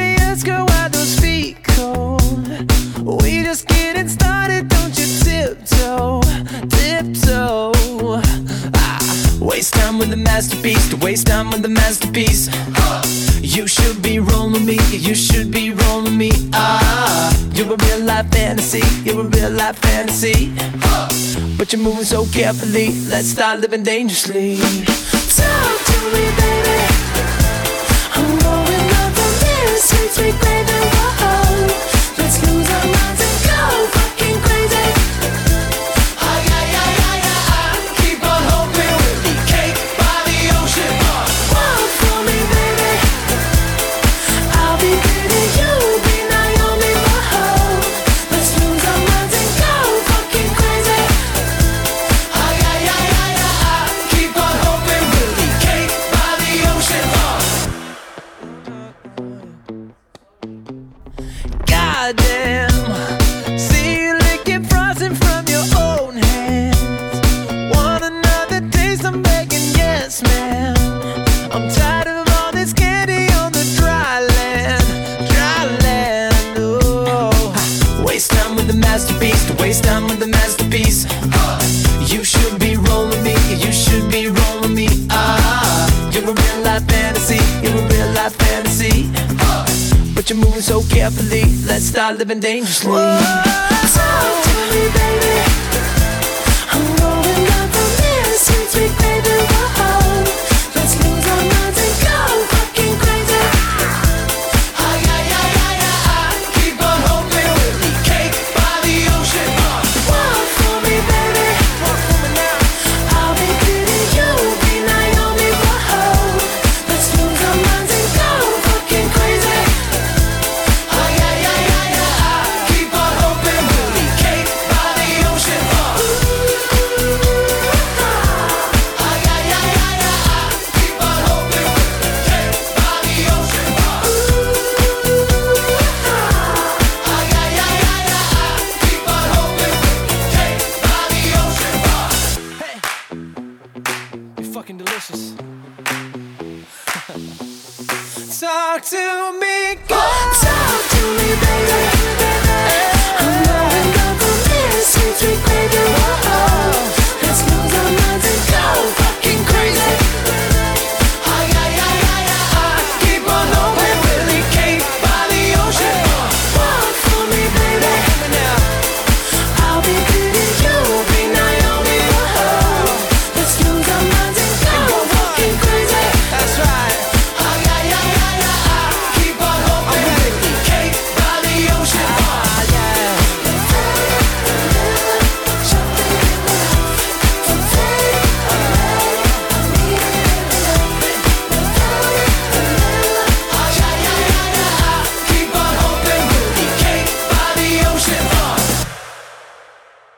curious, girl, why those feet cold? We just getting started, don't you tiptoe, tiptoe. Waste time with the masterpiece, to waste time with the masterpiece. You should be rolling me, you should be rolling me. You're a real life fantasy, you're a real life fantasy. But you're moving so carefully, let's start living dangerously. Talk to me, baby. I'm going up from this sweet, sweet baby. Whoa, let's lose our minds and go fucking crazy. Keep on hoping we'll be cake by the ocean. Walk for me, baby. I'll be pretty, you'll be Naomi. Whoa, let's lose our minds and go fucking crazy. Keep on hoping we'll be cake by the ocean. Goddamn, see you licking frosting from your own hands. Want another taste? I'm begging, yes, ma'am. I'm tired of all this candy on the dry land, dry land. Oh, waste time with the masterpiece, to waste time with the masterpiece. You should be rolling me, you should be rolling me. You're a real life fantasy, you're a real life fantasy. But you're moving so carefully, let's start living dangerously. Talk to me, baby. I'm going up from this sweet, sweet baby. Whoa, let's lose our minds and go fucking crazy. Keep on hoping we'll be cake by the ocean. Walk for me, baby. Walk for me now. I'll be pretty, you'll be Naomi. Whoa, let's lose our minds and go fucking crazy. Keep on hoping we'll be cake by the ocean. Keep on hoping we'll be cake by the ocean. Keep on hoping we'll be cake by the ocean. Hey, you're fucking delicious. Talk to me.